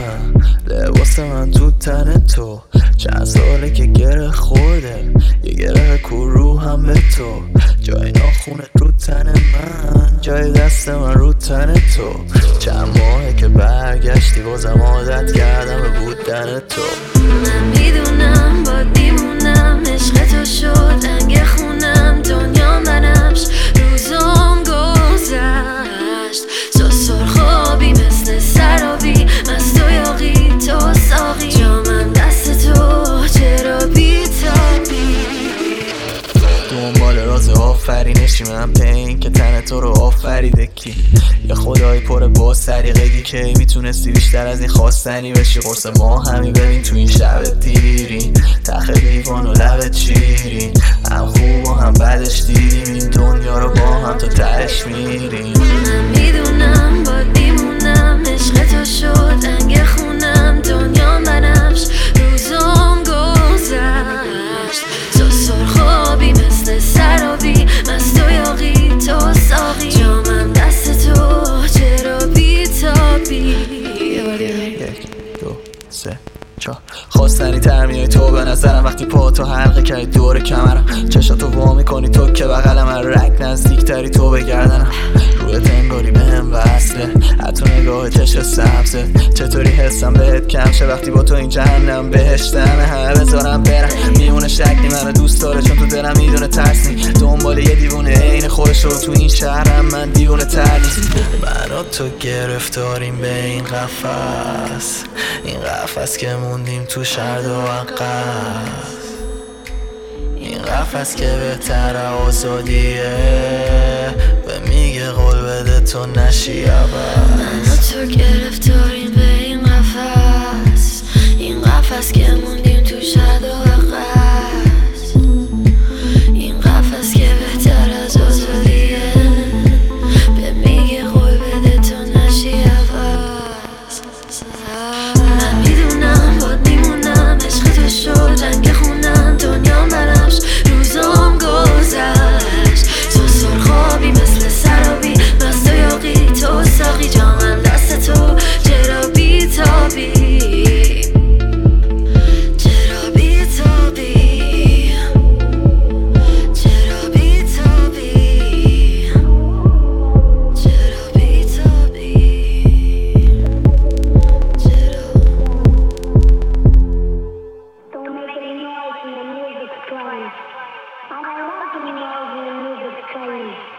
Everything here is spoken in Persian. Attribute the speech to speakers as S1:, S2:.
S1: لباس من تو تن تو، چند ساله که گره خورده، یه گره کورو هم به تو. جای ناخونت رو تن من، جای دست من رو تن تو. چند ماهه که برگشتی بازم عادت کردم به بودن تو.
S2: من میدونم باید میمونم، عشق تو شد رنگ خونم، دنیا منمش روزام گذشت. تو سرخابی مثل سرابی، مست و یاقی تو ساقی، جامم دست تو چرا بیتابی.
S1: دنبال راز آفرینشی من پین که تن تو رو آفریده کی. یه خدایی پر با سریقگی که میتونستی بیشتر از این خواستنی بشی. قرص ما همی ببین تو این شب دیری، تخ دیوان و لبت شیرین، هم خوب و هم بدش دیدیم این دنیا رو با هم تا تهش میریم.
S2: من میدونم باید میمونم، عشق تو شد رنگ خونم، دنیا منمش روزام گذشت. تو سرخابی مثل سرابی، مست و یاقی تو ساقی، جامم دست تو چرا بیتابی.
S1: 1 2 3 4 خواستنی تر میای تو به نظرم وقتی پا تو حلقه کردی دور کمرم. چشاتو وا میکنی تو که بغل من، رک نزدیکتری تو به گردنم. رویت انگاری بهم وصله، حتی نگاه چشم سبزت. چطوری حسم بهت کم شه وقتی با تو این جهنم بهشتمه. همه بذارم برم میونه شکلی منو دوست داره، چون تو دلم میدونه ترس نی. دنبال یه دیوونه عین خودش رو تو این شهرم، من دیوونه تر نیست. من و تو گرفتاریم به این قفس، این قفس که موندیم تو شرد و عقب. این قفس که بهتر آزادیه، به میگه قول بده تو نشی عوض.
S2: من و تو گرفتاریم به این قفس، این قفس که موندیم تو شد و عقس. این قفس که بهتر از آزادیه، به میگه قول بده تو نشی عوض. من میدونم باید میمونم، عشق تو شد رنگ خونم، دنیا منمش روزام گذشت. تو سرخابی مثل سرابی، مست و یاقی تو ساقی، جامم دست تو چرا بیتابی. چرا بیتابی، چرا بیتابی، چرا بیتابی، چرا.
S3: Don't make any noise when the music's playing. I love the noise when the music's playing.